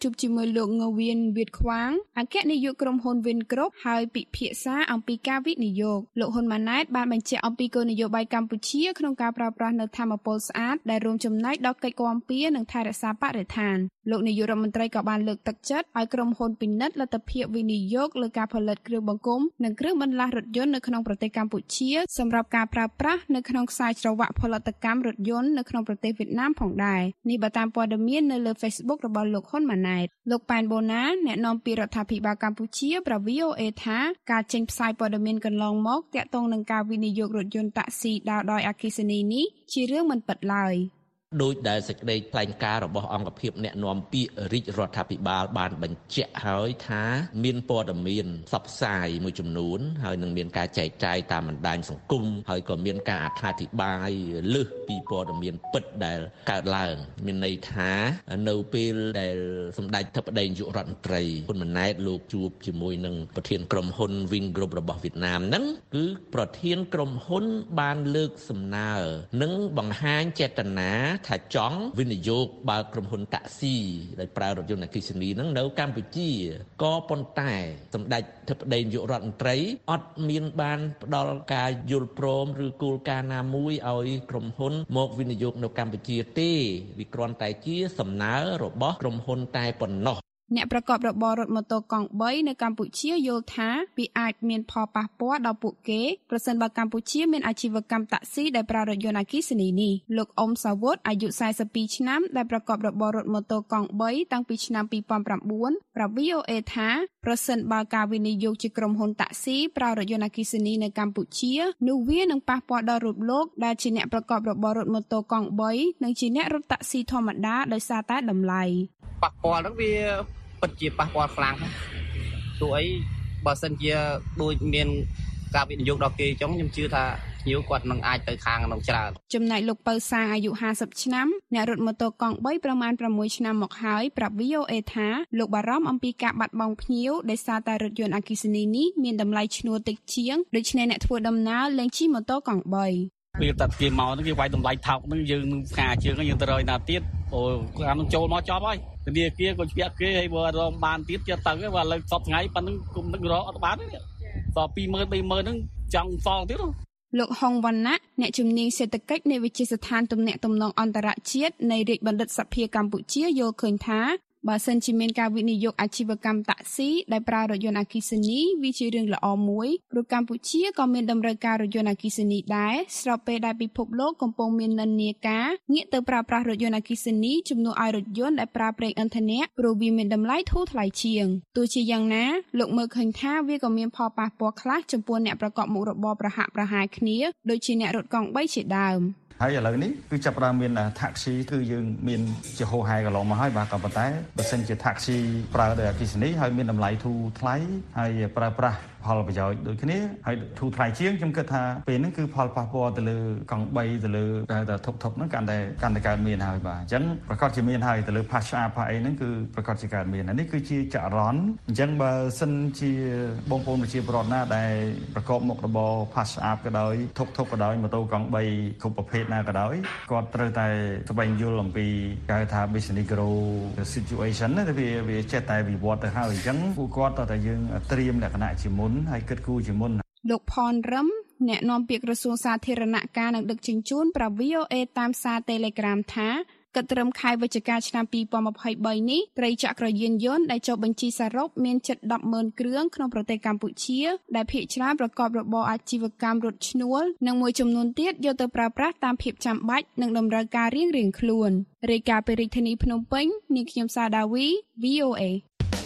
ជួបជាមួយលោកងវៀនវៀតខ្វាងអគ្គនាយកក្រុមហ៊ុន Vingroup ហើយពិភាក្សាអំពីការវិនិយោគលោកហ៊ុនម៉ាណែតបានបញ្ជាក់អំពីគោលនយោបាយកម្ពុជាក្នុងការប្រើប្រាស់នៅថាមពលស្អាតដែលរួមចំណែកដល់កិច្ចគាំពារនិងថែរក្សាបរិស្ថានលោកនាយករដ្ឋមន្ត្រីក៏បានលើកទឹកចិត្តឲ្យក្រុមហ៊ុនពិនិត្យលទ្ធភាពវិនិយោគលើការផលិតគ្រឿងបង្គុំនិងគ្រឿងបន្លាស់រថយន្តនៅក្នុងប្រទេសកម្ពុជាសម្រាប់ការប្រើប្រាស់នៅក្នុងខ្សែច្រវាក់ផលិតកម្មរថយន្តនៅក្នុងប្រទេសវៀតណាមផងដែរនេះបើតាមព័ត៌មាននៅលើ Facebook របស់លោកហ៊ុនម៉ាណែតលោកប៉ែនបូណាអ្នកនាំពាក្យរដ្ឋាភិបាលកម្ពុជាប្រាប់ វី អូ អេ ថាការចេញផ្សាយព័ត៌មានកន្លងមកទាក់ទងនឹងការវិនិយោគរថយន្តតាក់ស៊ីដើរដោយអគ្គិសនីនេះជារឿងមិនពិតឡើយដោយដែលសេចក្តីថ្លែងការណ៍របស់អង្គភាពអ្នកនាំពាក្យរាជរដ្ឋាភិបាលបានបញ្ជាក់ហើយថាមានព័ត៌មានផ្សព្វផ្សាយមួយចំនួនហើយនឹងមានការចែកចាយតាមបណ្ដាញសង្គមហើយក៏មានការអត្ថាធិប្បាយលើសពីព័ត៌មានពិតដែលកើតឡើងមានន័យថានៅពេលដែលសម្ដេចអធិបតីនាយករដ្ឋមន្ត្រីហ៊ុនម៉ាណែតលោកជួបជាមួយនឹងប្រធានក្រុមហ៊ុន Vingroup របស់វៀតណាមហ្នឹងគឺប្រធានក្រុមហ៊ុនបានលើកសំណើនិងបង្ហាញចេតនាថាចង់វិនិយោគបើកក្រុមហ៊ុនតាក់ស៊ីដែលប្រើរថយន្តអគ្គិសនីហ្នឹងនៅកម្ពុជាក៏ប៉ុន្តែសម្ដេចអធិបតីនាយករដ្ឋមន្ត្រីអត់មានបានផ្ដល់ការយល់ព្រមឬគោលការណ៍ណាមួយឲ្យក្រុមហ៊ុនមកវិនិយោគនៅកម្ពុជាទេវាគ្រាន់តែជាសំណើរបស់ក្រុមហ៊ុនតែប៉ុណ្ណោះអ្នកប្រកបរបររថម៉ូតូកង់បីនៅកម្ពុជាយល់ថាវាអាចមានផលប៉ះពាល់ដល់ពួកគេប្រសិនបើកម្ពុជាមានអាជីវកម្មតាក់ស៊ីដែលប្រើរថយន្តអគ្គិសនីនេះលោកអ៊ុំសាវុតអាយុសែសិបពីរឆ្នាំដែលប្រកបរបររថម៉ូតូកង់បីតាំងពីឆ្នាំពីរពាន់ប្រាំបួនប្រាប់ វី អូ អេ ថាប្រសិនបើការវិនិយោគជាក្រុមហ៊ុនតាក់ស៊ីប្រើរថយន្តអគ្គិសនីនៅកម្ពុជានោះវានឹងប៉ះពាល់ដល់រូបលោកដែលជាអ្នកប្រកបរបររថម៉ូតូកង់បីនិងជាអ្នករត់តាក់ស៊ីធម្មតាដោយសារតែតម្លៃប៉ះពាល់ហ្នឹងវាពិតជាប៉ះពាល់ខ្លាំងទោះអីបើសិនជាដូចមានការវិនិយោគដល់គេអញ្ចឹងខ្ញុំជឿថាភ្ញៀវគាត់នឹងអាចទៅខាងក្នុងច្រើនចំណែកលោកពៅសាងអាយុห้าสิบឆ្នាំអ្នករត់ម៉ូតូកង់បីប្រមាណប្រាំមួយឆ្នាំមកហើយប្រាប់ វី អូ អេ ថាលោកបារម្ភអំពីការបាត់បង់ភ្ញៀវដោយសារតែរថយន្តអគ្គិសនីនេះមានតម្លៃឈ្នួលតិចជាងដូច្នេះអ្នកធ្វើដំណើរលែងជិះម៉ូតូកង់បីវាតែគេមកហ្នឹងគេវាយតម្លៃថោកហ្នឹងយើងនឹងផ្កាជើងយើងទៅរយណាទៀតអូអានឹងចូលមកចប់ហើយធនាគារក៏ជ្រាក់គេហើយបើរងបានទៀតចិត្តទៅបើឥឡូវសពថ្ងៃប៉ុណ្្នឹងគុំនឹករកអត់បានទេតពីរម៉ឺន បីម៉ឺនហ្នឹងចង់សល់ទៀតលោកហុងវណ្ណៈអ្នកជំនាញសេដ្ឋកិច្ចនៃវិទ្យាស្ថានទំនាក់ទំនងអន្តរជាតិនៃរាជបណ្ឌិតសភាកម្ពុជាយល់ឃើញថាបើសិនជាមានការវិនិយោគអាជីវកម្មតាក់ស៊ីដែលប្រើរថយន្តអគ្គិសនីវាជារឿងល្អមួយព្រោះកម្ពុជាក៏មានតម្រូវការរថយន្តអគ្គិសនីដែរស្របពេលដែលពិភពលោកកំពុងមាននិន្នាការងាកទៅប្រើប្រាស់រថយន្តអគ្គិសនីជំនួសឲ្យរថយន្តដែលប្រើប្រេងឥន្ធនៈព្រោះវាមានតម្លៃធូរថ្លៃជាងទោះជាយ៉ាងណាលោកមើលឃើញថាវាក៏មានផលប៉ះពាល់ខ្លះចំពោះអ្នកប្រកបមុខរបរប្រហាក់ប្រហែលគ្នាដូចជាអ្នករត់កង់បីជាដើមហើយឥឡូវនេះគឺចាប់ផ្ដើមមាន taxi គឺយើងមានជាហោហែកន្លងមកហើយបាទក៏ប៉ុន្តែបើសិនជា taxi ប្រើដោយអគ្គិសនីហើយមានតម្លៃធូរថ្លៃហើយប្រើប្រាស់ផលប្រយោជន៍ដូចគ្នាហើយធូរថ្លៃជាងខ្ញុំគិតថាពេលហ្នឹងគឺផលប៉ះពាល់ទៅលើកង់បីទៅលើតែធប់ធប់ហ្នឹងកាន់តែកាន់តែកើតមានហើយបាទអញ្ចឹងប្រកាសជាមានហើយទៅលើ Pass App អីហ្នឹងគឺប្រកាសជាកើតមាននេះគឺជាចរន្តអញ្ចឹងបើសិនជាបងប្អូនប្រជាពលរដ្ឋណាដែលប្រកបមុខរបរ Pass App ក៏ដោយធប់ធប់ក៏ដោយម៉ូតូកង់បីគ្រប់ប្រភេទណាក៏ដោយគាត់ត្រូវតែស្វែងយល់អំពីគេហៅថា business grow situation ណាវាវាចេះតែវិវត្តទៅហើយអញ្ចឹងពួកគាត់តើតែយើងត្រៀមលក្ខណៈជាមុនហើយគិតគូរជាមុនលោកផនរឹមអ្នកនាំពាក្យក្រសួងសាធារណការនិងដឹកជញ្ជូនប្រាប់ វី អូ អេ តាមសារ Telegram ថាគិតត្រឹមខែវិច្ឆិកាឆ្នាំពីរពាន់ម្ភៃបីនេះត្រីចក្រយានយន្តដែលចុះបញ្ជីសរុបមានជិត ដប់ម៉ឺន គ្រឿងក្នុងប្រទេសកម្ពុជាដែលភាគច្រើនប្រកបរបរអាជីវកម្មរថឈ្នួលនិងមួយចំនួនទៀតយកទៅប្រើប្រាស់តាមភាពចាំបាច់និងតម្រូវការរៀងៗខ្លួនរាយការណ៍ពីរាជធានីភ្នំពេញនាងខ្ញុំសាដាវី វី អូ អេ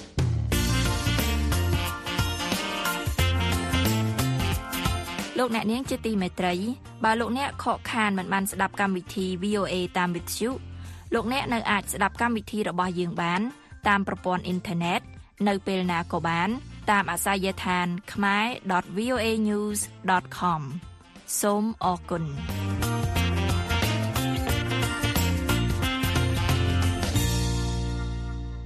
លោកអ្នកនាងជាទីមេត្រីបើលោកអ្នកខកខានមិនបានស្ដាប់កម្មវិធី វី អូ អេ តាមវិទ្យុលោកអ្នកនៅអាចស្ដាប់កម្មវិធីរបស់យើងបានតាមប្រព័ន្ធអ៊ីនធឺណិតនៅពេលណាក៏បានតាមអាសយដ្ឋាន ខមែរ ដត វី អូ អេ ញូស ដត ខម សូមអរគុណប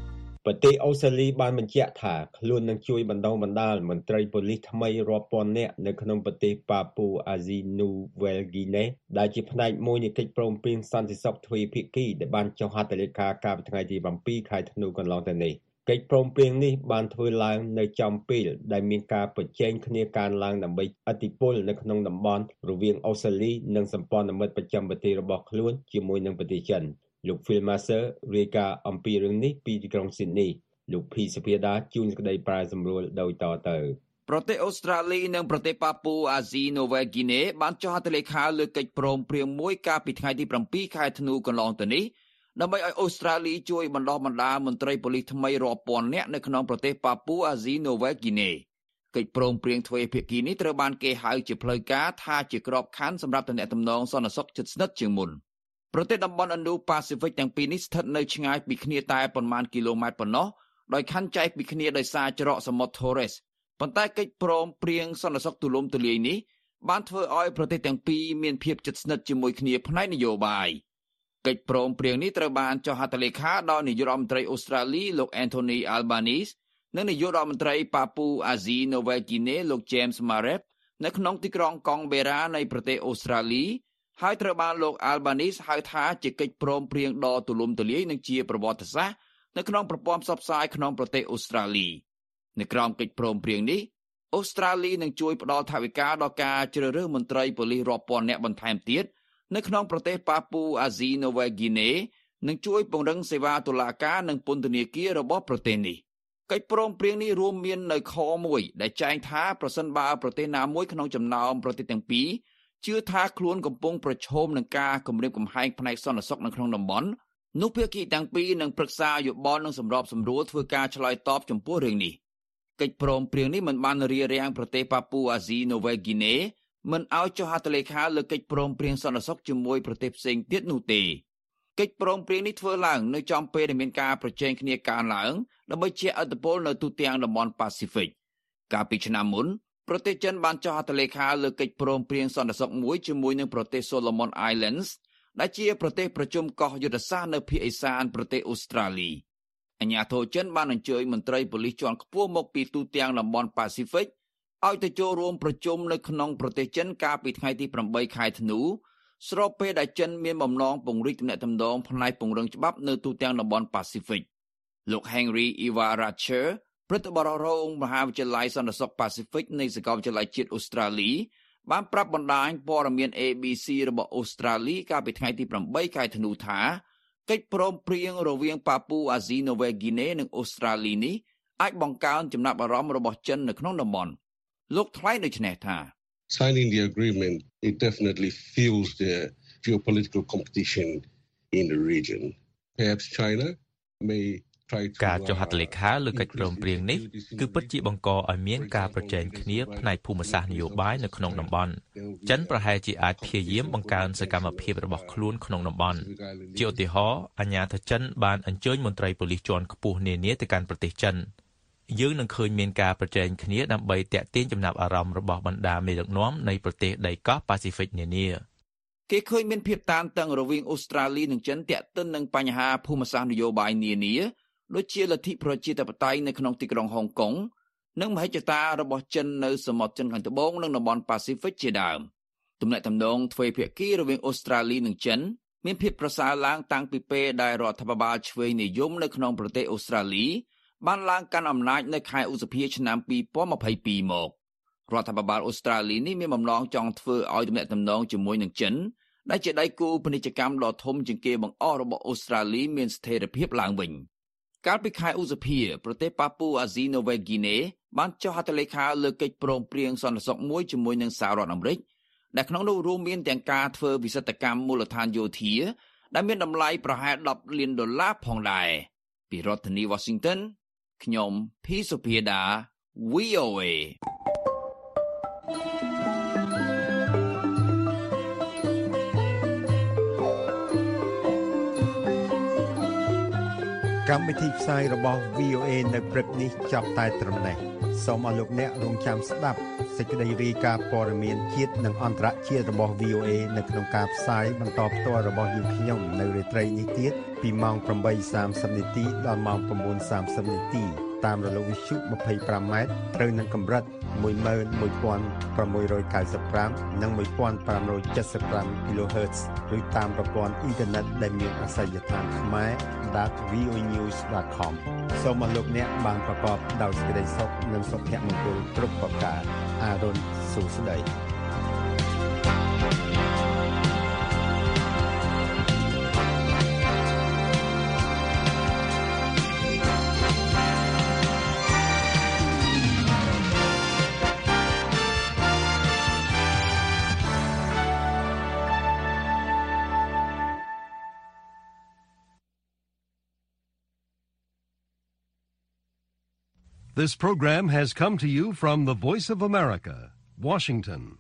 ប្រទេសអូស្ត្រាលីបានបញ្ជាក់ថាខ្លួននឹងជួយបណ្ដុះបណ្ដាលមន្ត្រីប៉ូលីសថ្មីរាប់ពាន់នាក់នៅក្នុងប្រទេសប៉ាពូអាស៊ីនូវែលហ្គីណេដែលជាផ្នែកមួយនៃកិច្ចព្រមព្រៀងសន្តិសុខទ្វេភាគីដែលបានចុះហត្ថលេខាកាលពីថ្ងៃទីbảyខែធ្នូកន្លងទៅនេះកិច្ចព្រមព្រៀងនេះបានធ្វើឡើងនៅចំពេលដែលមានការប្រជែងគ្នាកើនឡើងដើម្បីឥទ្ធិពលនៅក្នុងតំបន់រវាងអូស្ត្រាលីនិងសម្ព័ន្ធមិត្តប្រចាំប្រទេសរបស់ខ្លួនជាមួយនឹងប្រទេសចិនលោក Phil Mercer រាយការណ៍អំពីរឿងនេះពីទីក្រុង Sydney លោក P សុភាដាជួនក្តីប្រែសម្រួលដោយតទៅប្រទេសអូស្ត្រាលីនិងប្រទេសប៉ាពូអាស៊ីនូវែលហ្គីណេបានចុះហត្ថលេខាលើកិច្ចព្រមព្រៀងមួយកាលពីថ្ងៃទីbảyខែធ្នូកន្លងទៅនេះដើម្បីឲ្យអូស្ត្រាលីជួយបណ្ដុះបណ្ដាលមន្ត្រីប៉ូលីសថ្មីរាប់ពាន់នាក់នៅក្នុងប្រទេសប៉ាពូអាស៊ីនូវែលហ្គីណេកិច្ចព្រមព្រៀងទ្វេភាគីនេះត្រូវបានគេហៅជាផ្លូវការថាជាក្របខ័ណ្ឌសម្រាប់ទំនាក់ទំនងសន្តិសុខជិតស្និទ្ធជាងមុនប្រទេសតំបន់ Indo-Pacific ទាំងពីរនេះស្ថិតនៅឆ្ងាយពីគ្នាតែប៉ុន្មានគីឡូម៉ែត្រប៉ុណ្ណោះដោយខ័ណ្ឌចែកពីគ្នាដោយសារច្រកសមុទ្រ Torres ប៉ុន្តែកិច្ចព្រមព្រៀងសន្តិសុខទូលំទូលាយនេះបានធ្វើឲ្យប្រទេសទាំងពីរមានភាពជិតស្និទ្ធជាមួយគ្នាផ្នែកនយោបាយកិច្ចព្រមព្រៀងនេះត្រូវបានចុះហត្ថលេខាដោយនាយករដ្ឋមន្ត្រីអូស្ត្រាលីលោក Anthony Albanese និងនាយករដ្ឋមន្ត្រីប៉ាពូអាស៊ីនូវែលហ្គីណេលោក James Marep នៅក្នុងទីក្រុងកុងបេរ៉ានៃប្រទេសអូស្ត្រាលីហើយត្រូវបានលោក Albanese ហៅថាជាកិច្ចព្រមព្រៀងដ៏ទូលំទូលាយនិងជាប្រវត្តិសាស្ត្រនៅក្នុងប្រព័ន្ធផ្សព្វផ្សាយក្នុងប្រទេសអូស្ត្រាលីនៅក្រោមកិច្ចព្រមព្រៀងនេះអូស្ត្រាលីនឹងជួយផ្ដល់ថវិកាដល់ការជ្រើសរើសមន្ត្រីប៉ូលីសរាប់ពាន់នាក់បន្ថែមទៀតនៅក្នុងប្រទេសប៉ាពូអាស៊ីនូវែលហ្គីណេនិងជួយពង្រឹងសេវាតុលាការនិងពន្ធនាគាររបស់ប្រទេសនេះកិច្ចព្រមព្រៀងនេះរួមមាននៅខមួយដែលចែងថាប្រសិនបើប្រទេសណាមួយក្នុងចំណោមប្រទេសទាំងពីរជឿថាខ្លួនកំពុងប្រឈមនឹងការគំរាមកំហែងផ្នែកសន្តិសុខនៅក្នុងតំបន់នោះភាគីទាំងពីរនឹងប្រឹក្សាយោបល់និងសម្របសម្រួលធ្វើការឆ្លើយតបចំពោះរឿងនេះកិច្ចព្រមព្រៀងនេះមិនបានរារាំងប្រទេសប៉ាពូអាស៊ីនូវែលហ្គីណេមិនឲ្យចុះហត្ថលេខាលើកិច្ចព្រមព្រៀងសន្តិសុខជាមួយប្រទេសផ្សេងទៀតនោះទេកិច្ចព្រមព្រៀងនេះធ្វើឡើងនៅចំពេលដែលមានការប្រជែងគ្នាកើនឡើងដើម្បីជះឥទ្ធិពលនៅទូទាំងតំបន់ប៉ាស៊ីហ្វិកកាលពីឆ្នាំមុនប្រទេសចិនបានចុះហត្ថលេខាលើកិច្ចព្រមព្រៀងសន្តិសុខមួយជាមួយនឹងប្រទេស Solomon Islands ដែលជាប្រទេសប្រជុំកោះយុទ្ធសាស្ត្រនៅភាគឦសានប្រទេសអូស្ត្រាលីអាជ្ញាធរចិនបានអញ្ជើញមន្ត្រីប៉ូលីសជាន់ខ្ពស់មកពីទូទាំងតំបន់ប៉ាស៊ីហ្វិកឲ្យទៅចូលរួមប្រជុំនៅក្នុងប្រទេសចិនកាលពីថ្ងៃទីbảyខែធ្នូស្របពេលដែលចិនមានបំណងពង្រីកទំនាក់ទំនងផ្នែកពង្រឹងច្បាប់នៅទូទាំងតំបន់ប៉ាស៊ីហ្វិកលោក Henry Ivaracher ព្រឹទ្ធបរិរងមហាវិទ្យាល័យសន្តិសុខប៉ាស៊ីហ្វិកនៃសាកលវិទ្យាល័យជាតិអូស្ត្រាលីបានប្រាប់បណ្ដាញព័ត៌មាន A B C របស់អូស្ត្រាលីកាលពីថ្ងៃទីbảyខែធ្នូថាកិច្ចព្រមព្រៀងរវាងប៉ាពូអាស៊ីនូវែលហ្គីណេនិងអូស្ត្រាលីនេះអាចបង្កើនចំណាប់អារម្មណ៍របស់ចិននៅក្នុងតំបន់លោកថ្លែងដូចនេះថា Signing the agreement it definitely fuels the geopolitical competition in the region. Perhaps China may ការចុះហត្ថលេខាលើកិច្ចព្រមព្រៀងនេះគឺពិតជាបង្កឲ្យមានការប្រជែងគ្នាផ្នែកភូមិសាស្ត្រនយោបាយនៅក្នុងតំបន់ចិនប្រហែលជាអាចព្យាយាមបង្កើនសកម្មភាពរបស់ខ្លួនក្នុងតំបន់ជាឧទាហរណ៍អាជ្ញាធរចិនបានអញ្ជើញមន្ត្រីប៉ូលីសជាន់ខ្ពស់នានាទៅកាន់ប្រទេសចិនយើងនឹងឃើញមានការប្រជែងគ្នាដើម្បីទាក់ទាញចំណាប់អារម្មណ៍របស់បណ្ដាមេដឹកនាំនៃប្រទេសដីកោះប៉ាស៊ីហ្វិកនានាគេឃើញមានភាពតានតឹងរវាងអូស្ត្រាលីនិងចិនទាក់ទិននឹងបញ្ហាភូមិសាស្ត្រនយោបាយនានាដូចជាលទ្ធិប្រជាធិបតេយ្យនៅក្នុងទីក្រុងហុងកុងនិងមហិច្ឆតារបស់ចិននៅសមុទ្រចិនខាងត្បូងនិងតំបន់ប៉ាស៊ីហ្វិកជាដើមទំនាក់ទំនងទ្វេភាគីរវាងអូស្ត្រាលីនិងចិនមានភាពប្រសើរឡើងតាំងពីពេលដែលរដ្ឋាភិបាលឆ្វេងនិយមនៅក្នុងប្រទេសអូស្ត្រាលីបានឡើងកាន់អំណាចនៅខែឧសភាឆ្នាំពីរពាន់ម្ភៃពីរមករដ្ឋាភិបាលអូស្ត្រាលីនេះមានបំណងចង់ធ្វើឲ្យទំនាក់ទំនងជាមួយនឹងចិនដែលជាដៃគូពាណិជ្ជកម្មដ៏ធំជាងគេបង្អស់របស់អូស្ត្រាលីមានស្ថិរភាពឡើងវិញកាលពីខែឧសភាប្រទេសប៉ាពូអាស៊ីនូវែលហ្គីណេបានចុះហត្ថលេខាលើកិច្ចព្រមព្រៀងសន្តិសុខមួយជាមួយនឹងសហរដ្ឋអាមេរិកដែលក្នុងនោះរួមមានទាំងការធ្វើវិសិទ្ធកម្មមូលដ្ឋានយោធាដែលមានតម្លៃប្រហែលដប់លានដុល្លារផងដែរពីរដ្ឋធានី Washington ខ្ញុំភីសុភាដា V O A កម្មវិធីផ្សាយរបស់ V O A នៅព្រឹកនេះចប់តែត្រឹមនេះសូមអរលោកអ្នករងចាំស្ដាប់សេចក្តីរាយការណ៍ព័ត៌មានជាតិនិងអន្តរជាតិរបស់ វី អូ เอ នៅក្នុងការផ្សាយបន្តផ្ទាល់របស់យើងខ្ញុំនៅរាត្រីនេះទៀតពីម៉ោង ប្រាំបីសាមសិប នាទីដល់ម៉ោង ៩ សាមសិប នាទីតាមរលកវិទ្យុ ម្ភៃប្រាំ ម៉ែត្រត្រូវនឹងកម្រិត មួយម៉ឺនមួយពាន់ប្រាំមួយរយកៅសិបប្រាំ និង មួយពាន់ប្រាំរយเจ็ดสิบห้า kHz ឬតាមប្រព័ន្ធអ៊ីនធឺណិតដែលមានអាសយដ្ឋានខ្មែរ ដត វី អូ ញូស ដត ខម សូមអរលោកអ្នកបានប្រកបដោយសេចក្តីសុខនិងសុភមង្គលគ្រប់ប្រការអារុនសុស្ដី This program has come to you from the Voice of America, Washington.